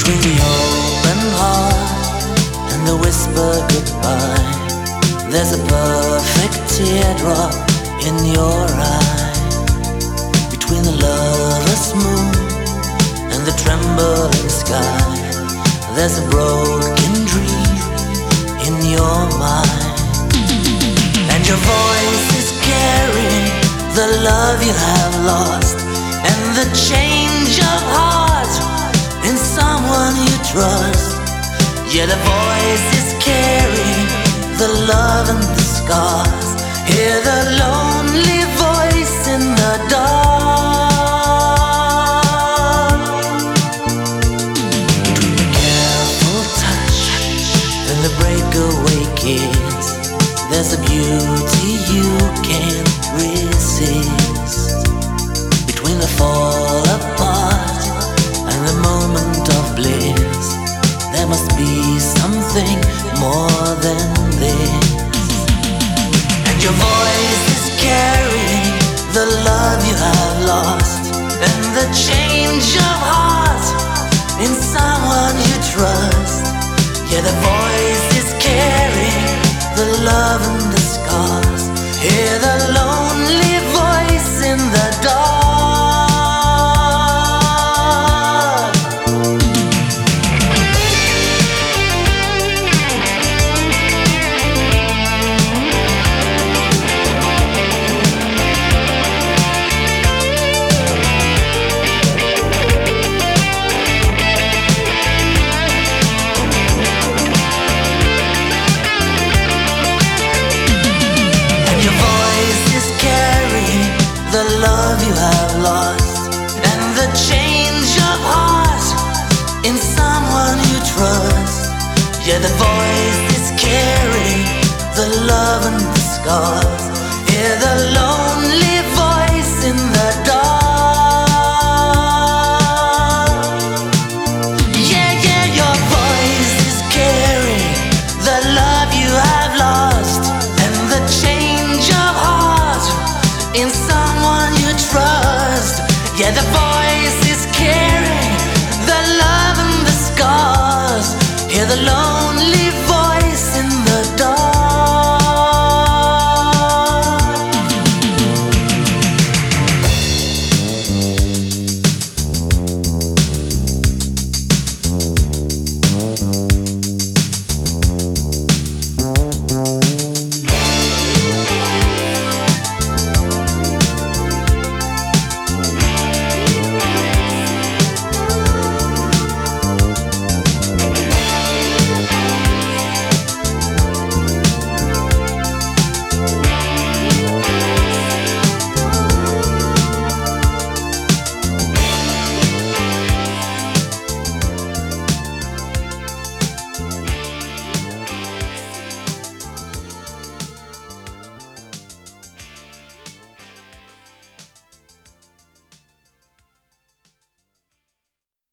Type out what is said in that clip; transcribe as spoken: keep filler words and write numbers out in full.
Between the open heart and the whisper goodbye, there's a perfect teardrop in your eye. Between the lover's moon and the trembling sky, there's a broken dream in your mind. And your voice is carrying the love you have lost, and the change of heart in someone you trust. Yeah, the voice is carrying the love and the scars. Hear the lonely voice in the dark. Between the careful touch and the breakaway kiss, there's a beauty you can't resist. Between the fall apart and the moment of bliss, there must be something more than this. And your voice is carrying the love you have lost, and the change of heart in someone you trust. Yeah, the voice is carrying the love and